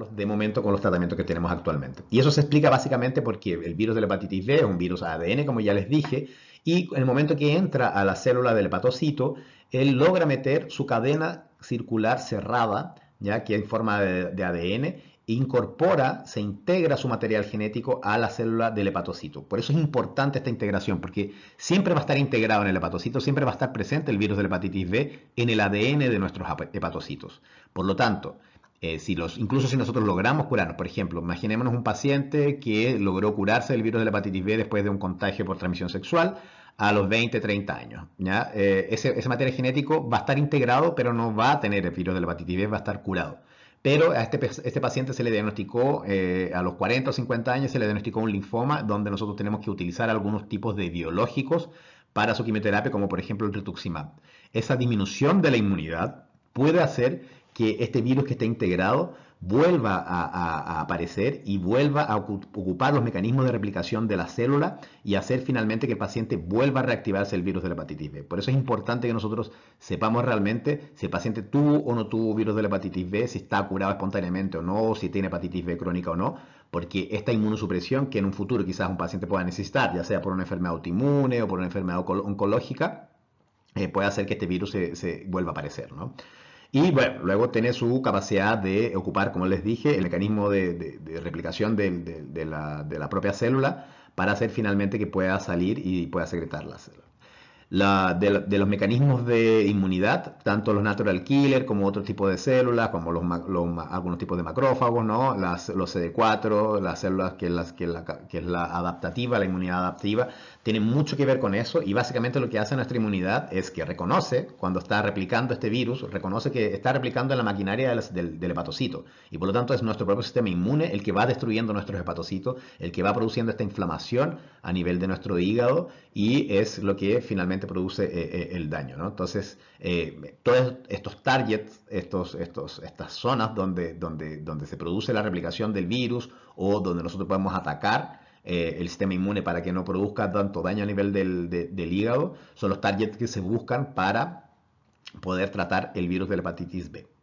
tratarlos de momento con los tratamientos que tenemos actualmente. Y eso se explica básicamente porque el virus de la hepatitis B es un virus ADN, como ya les dije, y en el momento que entra a la célula del hepatocito, él logra meter su cadena circular cerrada, ya que en forma de ADN, incorpora, se integra su material genético a la célula del hepatocito. Por eso es importante esta integración, porque siempre va a estar integrado en el hepatocito, siempre va a estar presente el virus de la hepatitis B en el ADN de nuestros hepatocitos. Por lo tanto, incluso si nosotros logramos curarnos, por ejemplo, imaginémonos un paciente que logró curarse del virus de la hepatitis B después de un contagio por transmisión sexual a los 20, 30 años. ¿Ya? Ese material genético va a estar integrado, pero no va a tener el virus de la hepatitis B, va a estar curado. Pero a este paciente se le diagnosticó a los 40 o 50 años, se le diagnosticó un linfoma donde nosotros tenemos que utilizar algunos tipos de biológicos para su quimioterapia, como por ejemplo el rituximab. Esa disminución de la inmunidad puede hacer que este virus que está integrado vuelva a aparecer y vuelva a ocupar los mecanismos de replicación de la célula y hacer finalmente que el paciente vuelva a reactivarse el virus de la hepatitis B. Por eso es importante que nosotros sepamos realmente si el paciente tuvo o no tuvo virus de la hepatitis B, si está curado espontáneamente o no, si tiene hepatitis B crónica o no, porque esta inmunosupresión que en un futuro quizás un paciente pueda necesitar, ya sea por una enfermedad autoinmune o por una enfermedad oncológica, puede hacer que este virus se vuelva a aparecer, ¿no? Y bueno, luego tiene su capacidad de ocupar, como les dije, el mecanismo de replicación de la propia célula para hacer finalmente que pueda salir y pueda secretar la célula. De los mecanismos de inmunidad, tanto los natural killer como otros tipos de células, como algunos tipos de macrófagos, ¿no? Los CD4, las células que es la adaptativa, la inmunidad adaptiva, tienen mucho que ver con eso y básicamente lo que hace nuestra inmunidad es que reconoce, cuando está replicando este virus, reconoce que está replicando en la maquinaria del hepatocito y por lo tanto es nuestro propio sistema inmune el que va destruyendo nuestros hepatocitos, el que va produciendo esta inflamación a nivel de nuestro hígado y es lo que finalmente produce el daño, ¿no? Entonces, todos estos targets, estas zonas donde se produce la replicación del virus o donde nosotros podemos atacar el sistema inmune para que no produzca tanto daño a nivel del hígado, son los targets que se buscan para poder tratar el virus de la hepatitis B.